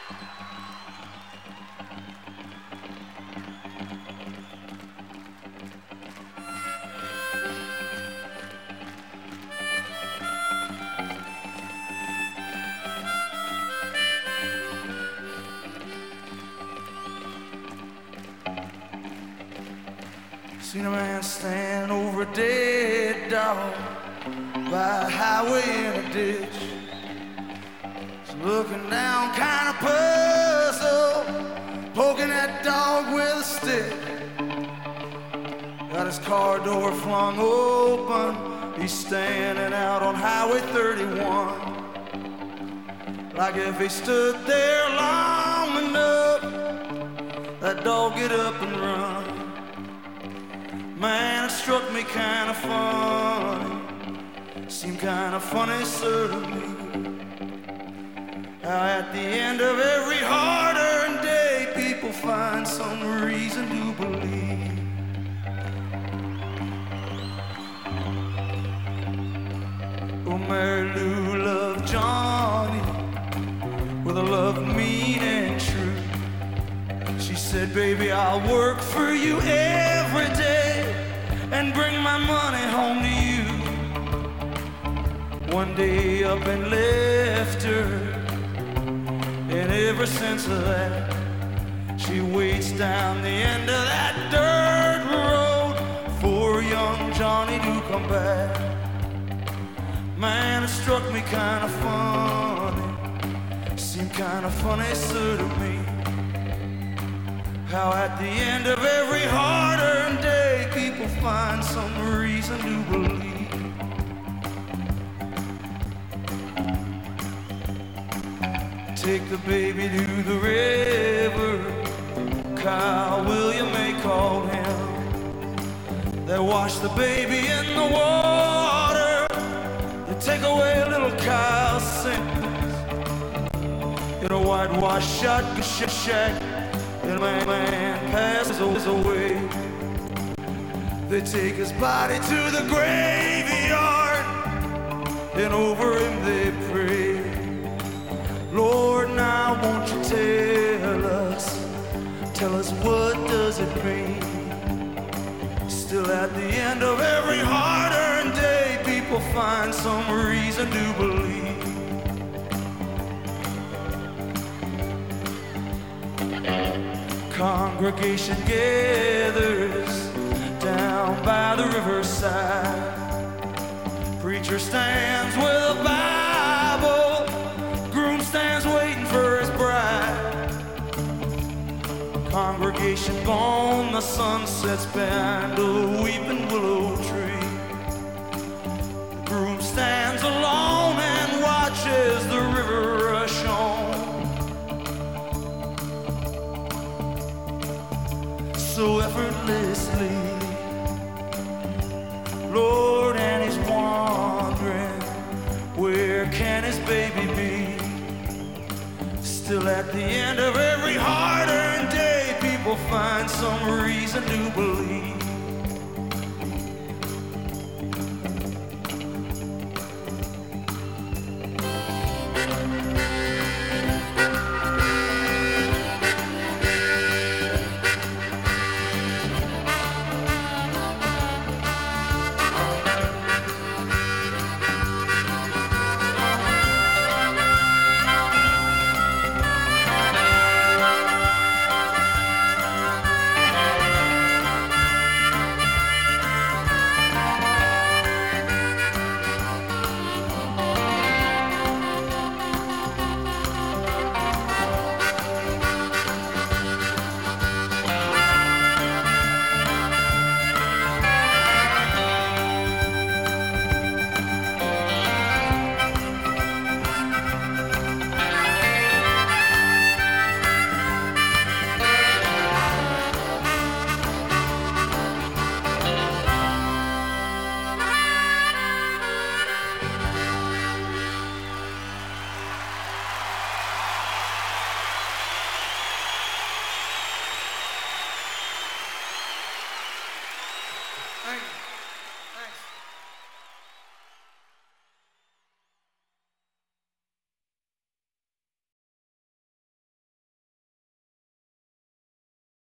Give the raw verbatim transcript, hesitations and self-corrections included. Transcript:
Seen a man stand over a dead dog by a highway in a ditch. He's looking down, kind of puzzled, poking that dog with a stick. Got his car door flung open. He's standing out on Highway thirty-one. Like if he stood there long enough, that dog get up and run. Man, it struck me kind of funny, seemed kind of funny, certainly, how at the end of every hard-earned day, people find some reason to believe. Oh, Mary Lou loved Johnny with a love mean and true. She said, baby, I'll work for you every day and bring my money home to you. One day up and left her, and ever since that, she waits down the end of that dirt road for young Johnny to come back. Man, it struck me kind of funny, seemed kind of funny, sir, to me, how at the end of every hard-earned day, people find some reason to believe. Take the baby to the river, Kyle William they called him. They wash the baby in the water, they take away little Kyle's sins. In a whitewashed shotgun shack, and a man, man passes away. They take his body to the graveyard, and over him they pray. Lord, now won't you tell us, tell us what does it mean? Still at the end of every hard-earned day, people find some reason to believe. Congregation gathers down by the riverside. Preacher stands with a Bible, groom stands waiting for his bride. Congregation on the sunset's behind a weeping willow tree. The groom stands alone and watches the river rush on. So effortlessly, Lord, and he's wondering, where can his baby be? Still at the end of every hard-earned day, people find some reason to believe.